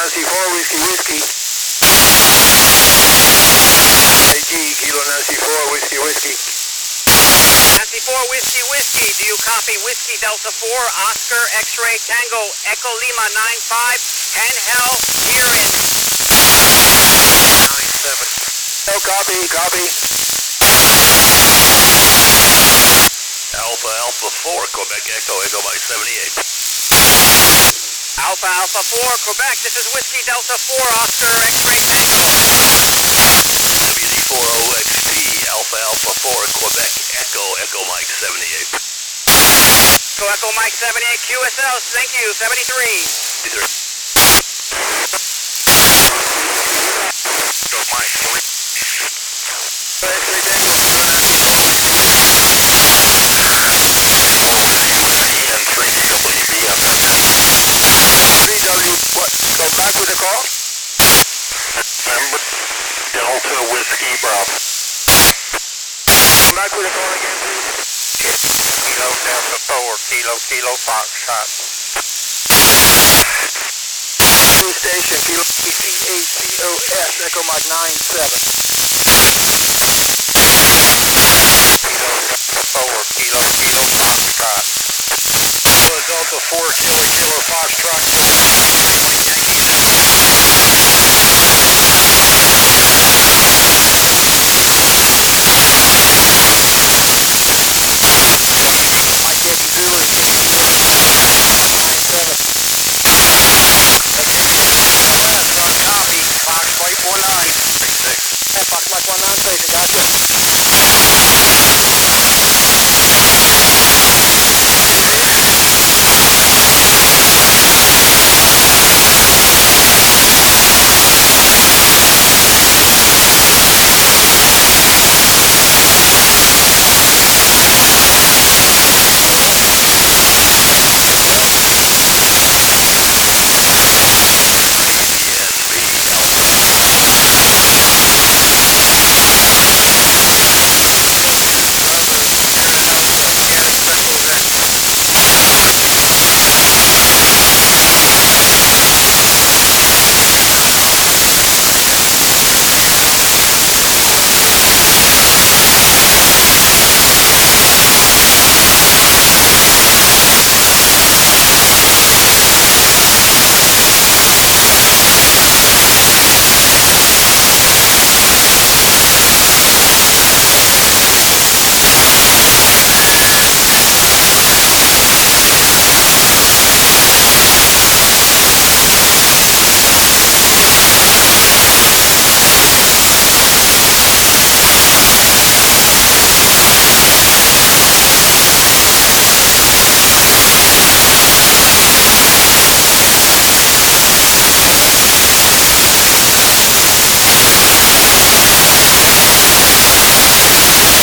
Nancy 4 Whiskey Whiskey. AG Kilo Nancy 4 Whiskey Whiskey. Nancy 4 Whiskey Whiskey, do you copy Whiskey Delta 4, Oscar X-Ray Tango Echo Lima 95, handheld here in 97. No copy, copy. Alpha Alpha 4, Quebec Echo, Echo Mike 78. Alpha Alpha 4, Quebec, this is Whiskey Delta 4, Oscar X-Ray Tango. WD4OXT, Alpha Alpha 4, Quebec Echo, Echo Mike 78. So Echo Mike 78, QSL, thank you, 73. Yes, sir. Echo Mike 3. X-Ray Tango. And 3WDM. 3W, what? Come back with the call? Number Delta Whiskey Bravo. Come back with the call again, please. Kilo Delta 4, Kilo Foxtrot. Police station, Kilo CACOS, Echo Mike 97. Kilo Delta 4, Kilo Foxtrot. Delta 4, Kilo Foxtrot.